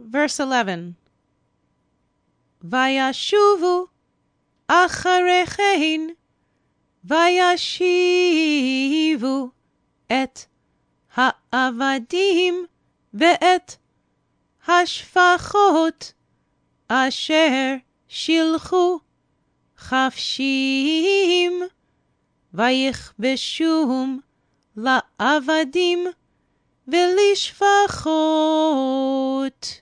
Verse 11. וישובו אחרי כן, וישיבו את העבדים ואת השפחות אשר שילחו חפשים, ויכבשום לעבדים ולשפחות.